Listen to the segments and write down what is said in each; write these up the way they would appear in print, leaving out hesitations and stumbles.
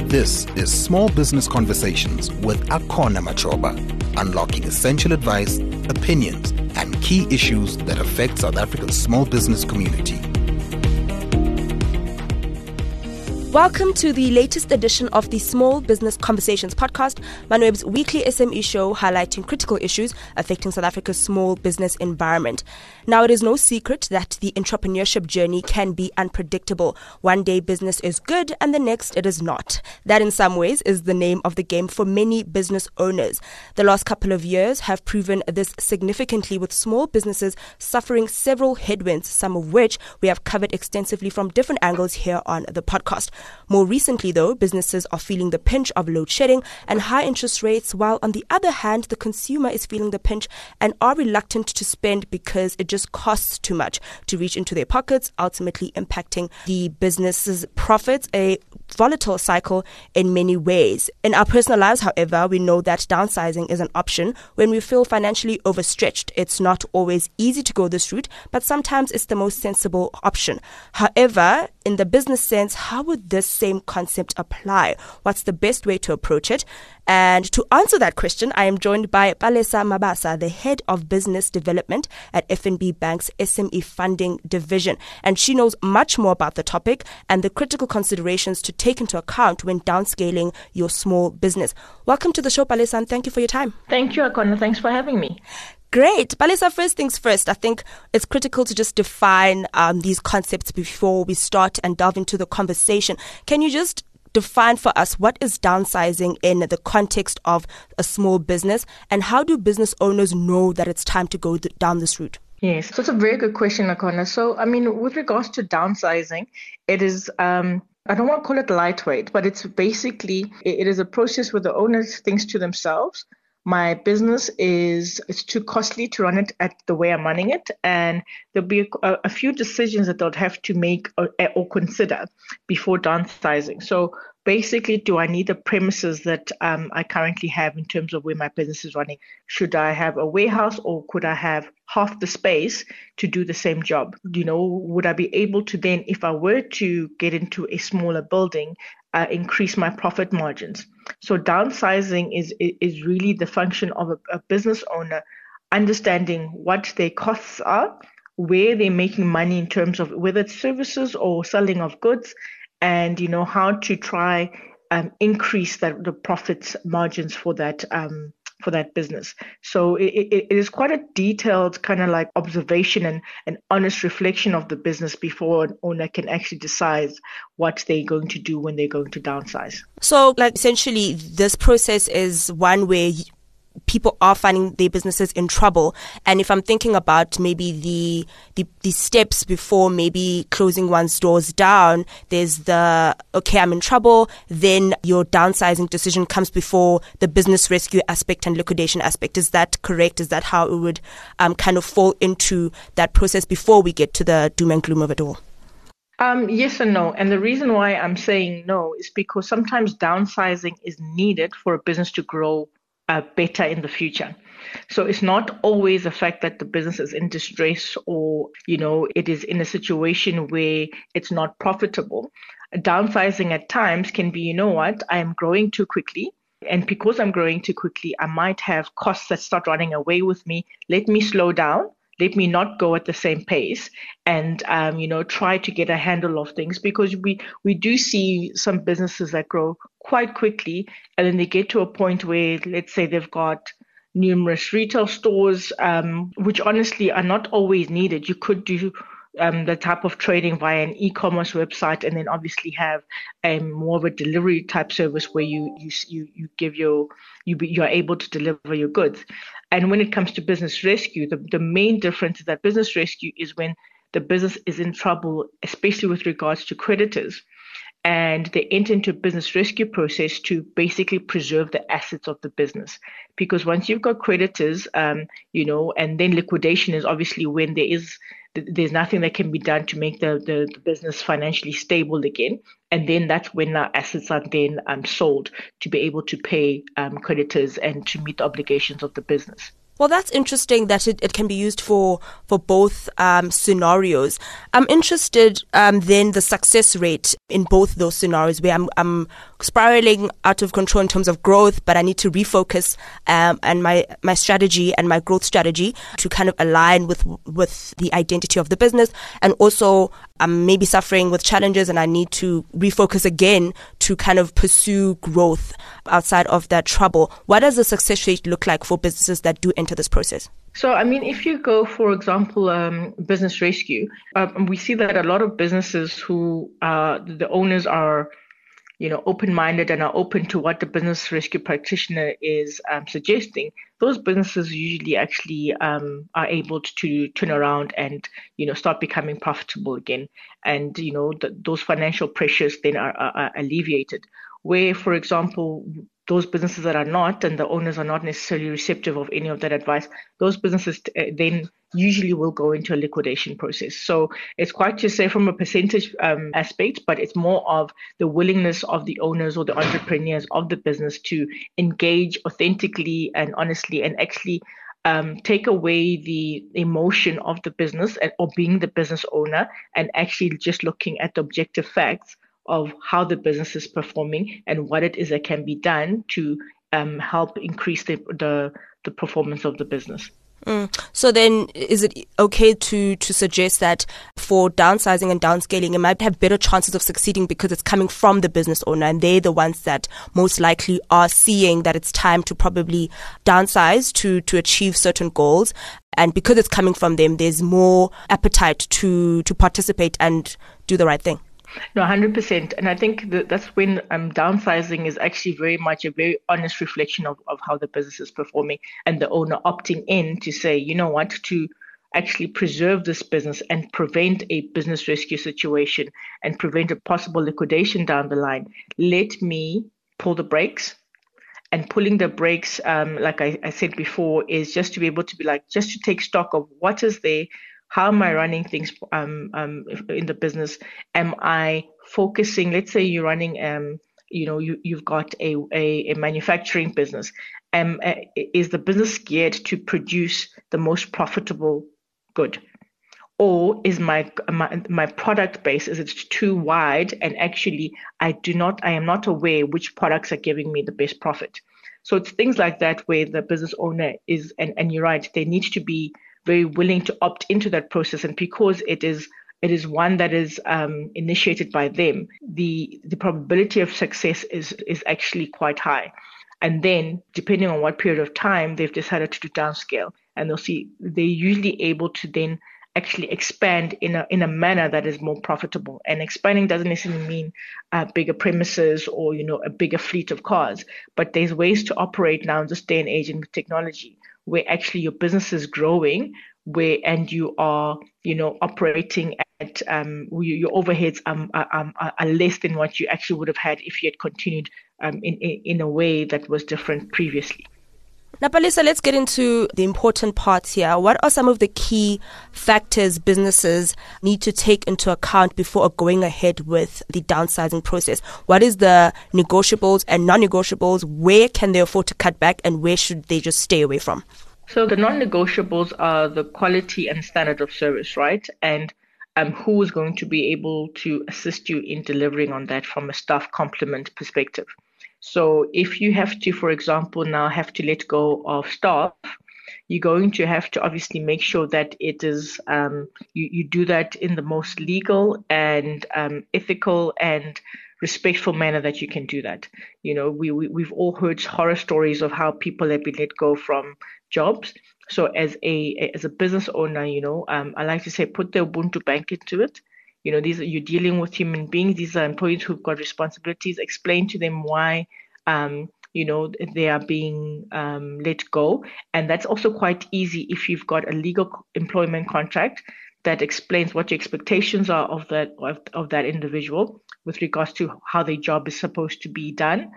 This is Small Business Conversations with Akona Machoba, unlocking essential advice, opinions, and key issues that affect South Africa's small business community. Welcome to the latest edition of the Small Business Conversations podcast, Manweb's weekly SME show highlighting critical issues affecting South Africa's small business environment. Now, it is no secret that the entrepreneurship journey can be unpredictable. One day business is good and the next it is not. That in some ways is the name of the game for many business owners. The last couple of years have proven this significantly, with small businesses suffering several headwinds, some of which we have covered extensively from different angles here on the podcast. More recently, though, businesses are feeling the pinch of load shedding and high interest rates, while on the other hand, the consumer is feeling the pinch and are reluctant to spend because it just costs too much to reach into their pockets, ultimately impacting the business's profits, a volatile cycle in many ways. In our personal lives, however, we know that downsizing is an option when we feel financially overstretched. It's not always easy to go this route, but sometimes it's the most sensible option. However, in the business sense, how would this same concept apply? What's the best way to approach it? And to answer that question, I am joined by Palesa Mabasa, the head of business development at FNB Bank's SME funding division. And she knows much more about the topic and the critical considerations to take into account when downscaling your small business. Welcome to the show, Palesa, and thank you for your time. Thank you, Akona. Thanks for having me. Great. Palesa, first things first, I think it's critical to just define these concepts before we start and delve into the conversation. Can you just define for us what is downsizing in the context of a small business, and how do business owners know that it's time to go down this route? Yes, so it's a very good question, Akona. So, with regards to downsizing, it is, I don't want to call it lightweight, but it's basically, it is a process where the owner thinks to themselves, my business it's too costly to run it at the way I'm running it, and there'll be a few decisions that they'll have to make or consider before downsizing. So basically, do I need the premises that I currently have in terms of where my business is running? Should I have a warehouse, or could I have half the space to do the same job? Would I be able to then, if I were to get into a smaller building, increase my profit margins? So downsizing is really the function of a business owner understanding what their costs are, where they're making money in terms of whether it's services or selling of goods, and how to try increase the profit margins for that business. So it is quite a detailed kind of like observation and an honest reflection of the business before an owner can actually decide what they're going to do when they're going to downsize. So essentially this process is one where people are finding their businesses in trouble. And if I'm thinking about maybe the steps before maybe closing one's doors down, there's okay, I'm in trouble. Then your downsizing decision comes before the business rescue aspect and liquidation aspect. Is that correct? Is that how it would kind of fall into that process before we get to the doom and gloom of it all? Yes and no. And the reason why I'm saying no is because sometimes downsizing is needed for a business to grow better in the future. So it's not always the fact that the business is in distress or, it is in a situation where it's not profitable. Downsizing at times can be, I am growing too quickly. And because I'm growing too quickly, I might have costs that start running away with me. Let me slow down. Let me not go at the same pace and, try to get a handle of things, because we do see some businesses that grow quite quickly, and then they get to a point where, let's say, they've got numerous retail stores, which honestly are not always needed. You could do the type of trading via an e-commerce website, and then obviously have more of a delivery type service where you are able to deliver your goods. And when it comes to business rescue, the main difference is that business rescue is when the business is in trouble, especially with regards to creditors. And they enter into a business rescue process to basically preserve the assets of the business. Because once you've got creditors, and then liquidation is obviously when there's nothing that can be done to make the business financially stable again. And then that's when our assets are then sold to be able to pay creditors and to meet the obligations of the business. Well, that's interesting that it can be used for both scenarios. I'm interested then the success rate in both those scenarios where I'm spiraling out of control in terms of growth, but I need to refocus and my strategy and my growth strategy to kind of align with the identity of the business. And also I'm maybe suffering with challenges and I need to refocus again to kind of pursue growth outside of that trouble. What does the success rate look like for businesses that do enter this process? So, I mean, if you go, for example, business rescue, we see that a lot of businesses who the owners are, open-minded and are open to what the business rescue practitioner is suggesting, those businesses usually actually are able to turn around and, start becoming profitable again. And, those financial pressures then are alleviated. Where, for example, those businesses that are not, and the owners are not necessarily receptive of any of that advice, those businesses then usually will go into a liquidation process. So it's quite to say from a percentage aspect, but it's more of the willingness of the owners or the entrepreneurs of the business to engage authentically and honestly and actually take away the emotion of the business or being the business owner and actually just looking at the objective facts of how the business is performing and what it is that can be done to help increase the performance of the business. So then is it okay to suggest that for downsizing and downscaling, it might have better chances of succeeding because it's coming from the business owner and they're the ones that most likely are seeing that it's time to probably downsize to achieve certain goals. And because it's coming from them, there's more appetite to participate and do the right thing. No, 100%. And I think that's when downsizing is actually very much a very honest reflection of how the business is performing and the owner opting in to say, you know what, to actually preserve this business and prevent a business rescue situation and prevent a possible liquidation down the line. Let me pull the brakes. And pulling the brakes, like I said before, is just to be able to be like, just to take stock of what is there. How am I running things in the business? Am I focusing? Let's say you're running, you've got a manufacturing business. Is the business geared to produce the most profitable good, or is my product base is it too wide? And actually, I am not aware which products are giving me the best profit. So it's things like that where the business owner is, and you're right, they need to be very willing to opt into that process, and because it is one that is initiated by them, the probability of success is actually quite high. And then, depending on what period of time they've decided to downscale, and they're usually able to then actually expand in a manner that is more profitable. And expanding doesn't necessarily mean bigger premises or a bigger fleet of cars, but there's ways to operate now in this day and age in technology, where actually your business is growing, and you are, operating at your overheads are less than what you actually would have had if you had continued in a way that was different previously. Now, Palesa, let's get into the important parts here. What are some of the key factors businesses need to take into account before going ahead with the downsizing process? What is the negotiables and non-negotiables? Where can they afford to cut back and where should they just stay away from? So the non-negotiables are the quality and standard of service, right? And who is going to be able to assist you in delivering on that from a staff complement perspective. So if you have to, for example, now have to let go of staff, you're going to have to obviously make sure that it is you do that in the most legal and ethical and respectful manner that you can do that. We've all heard horror stories of how people have been let go from jobs. So as a business owner, I like to say put the Ubuntu bank into it. You're dealing with human beings. These are employees who've got responsibilities. Explain to them why, they are being let go. And that's also quite easy if you've got a legal employment contract that explains what your expectations are of that individual with regards to how their job is supposed to be done.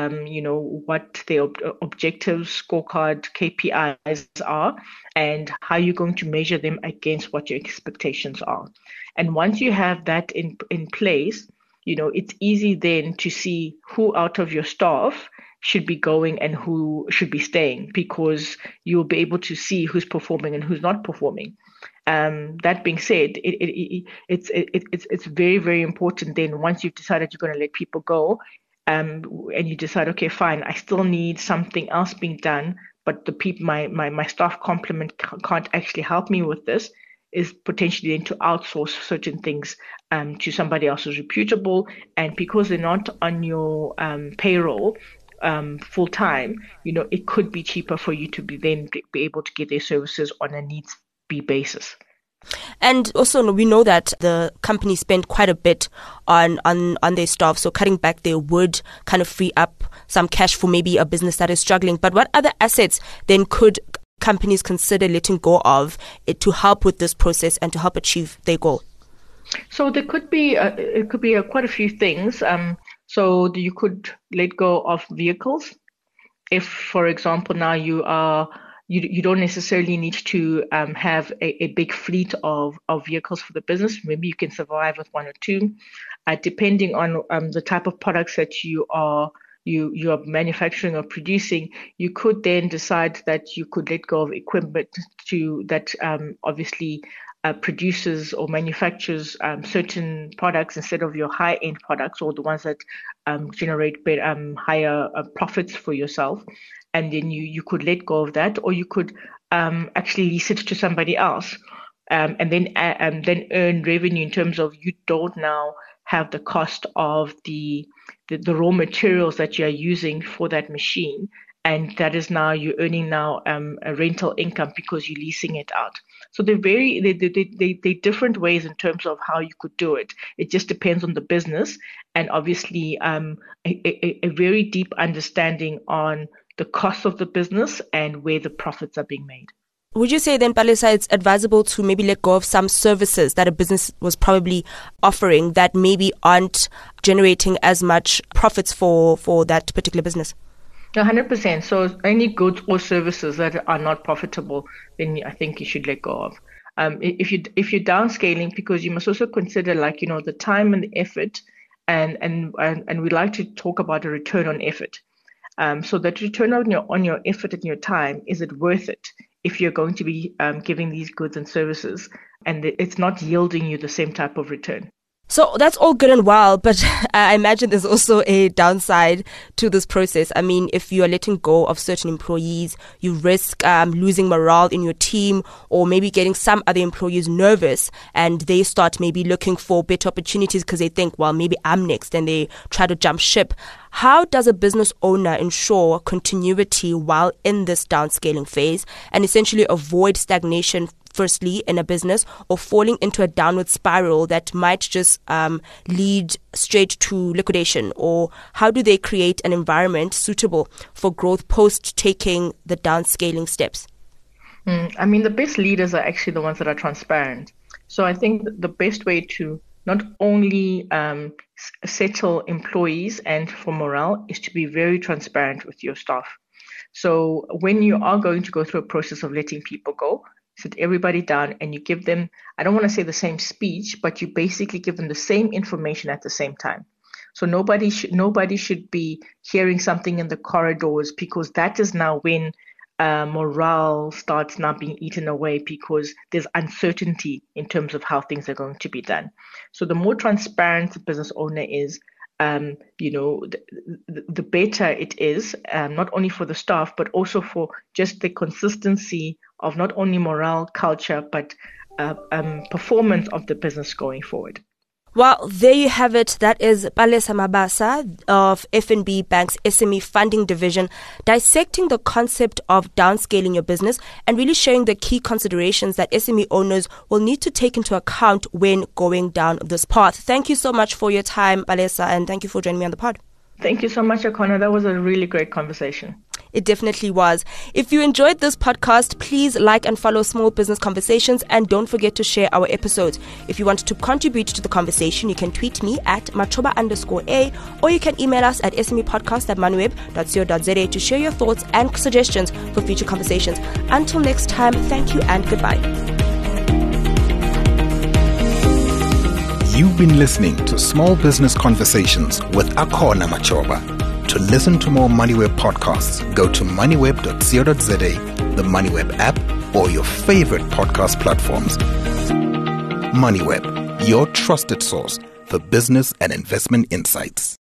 What their objectives, scorecard, KPIs are, and how you're going to measure them against what your expectations are. And once you have that in place, it's easy then to see who out of your staff should be going and who should be staying, because you'll be able to see who's performing and who's not performing. That being said, it's very, very important then, once you've decided you're going to let people go, and you decide, okay, fine, I still need something else being done, but the people, my staff complement can't actually help me with this, is potentially then to outsource certain things to somebody else who's reputable. And because they're not on your payroll full time, it could be cheaper for you to be able to get their services on a needs-be basis. And also, we know that the company spend quite a bit on their staff, so cutting back there would kind of free up some cash for maybe a business that is struggling. But what other assets then could companies consider letting go of it to help with this process and to help achieve their goal? So there could be quite a few things. So you could let go of vehicles. If, for example, now you don't necessarily need to have a big fleet of vehicles for the business. Maybe you can survive with one or two, depending on the type of products that you are manufacturing or producing. You could then decide that you could let go of equipment that obviously produces or manufactures certain products instead of your high-end products, or the ones that generate higher profits for yourself. And then you could let go of that, or you could actually lease it to somebody else, and then earn revenue in terms of you don't now have the cost of the raw materials that you are using for that machine, and that is now you're earning now a rental income because you're leasing it out. So they're different ways in terms of how you could do it. It just depends on the business, and obviously a very deep understanding on the cost of the business and where the profits are being made. Would you say then, Palesa, it's advisable to maybe let go of some services that a business was probably offering that maybe aren't generating as much profits for that particular business? 100%. So any goods or services that are not profitable, then I think you should let go of. If you're downscaling, because you must also consider the time and the effort, and we like to talk about a return on effort. So that return on your effort and your time, is it worth it if you're going to be giving these goods and services and it's not yielding you the same type of return? So that's all good and well, but I imagine there's also a downside to this process. I mean, if you are letting go of certain employees, you risk losing morale in your team, or maybe getting some other employees nervous and they start maybe looking for better opportunities because they think, well, maybe I'm next, and they try to jump ship. How does a business owner ensure continuity while in this downscaling phase and essentially avoid stagnation, firstly, in a business, or falling into a downward spiral that might just lead straight to liquidation? Or how do they create an environment suitable for growth post taking the downscaling steps? I mean, the best leaders are actually the ones that are transparent. So I think the best way to not only settle employees and for morale is to be very transparent with your staff. So when you are going to go through a process of letting people go, sit everybody down and you give them, I don't want to say the same speech, but you basically give them the same information at the same time. So nobody should be hearing something in the corridors, because that is now when morale starts now being eaten away, because there's uncertainty in terms of how things are going to be done. So the more transparent the business owner is, the better it is, not only for the staff, but also for just the consistency of not only morale, culture, but performance of the business going forward. Well, there you have it. That is Palesa Mabasa of FNB Bank's SME Funding Division, dissecting the concept of downscaling your business and really sharing the key considerations that SME owners will need to take into account when going down this path. Thank you so much for your time, Palesa, and thank you for joining me on the pod. Thank you so much, Akona. That was a really great conversation. It definitely was. If you enjoyed this podcast, please like and follow Small Business Conversations, and don't forget to share our episodes. If you want to contribute to the conversation, you can tweet me at machoba_a, or you can email us at smepodcast@manweb.co.za to share your thoughts and suggestions for future conversations. Until next time, thank you and goodbye. You've been listening to Small Business Conversations with Akona Machoba. To To listen to more MoneyWeb podcasts, go to moneyweb.co.za, the MoneyWeb app, or your favorite podcast platforms. MoneyWeb, your trusted source for business and investment insights.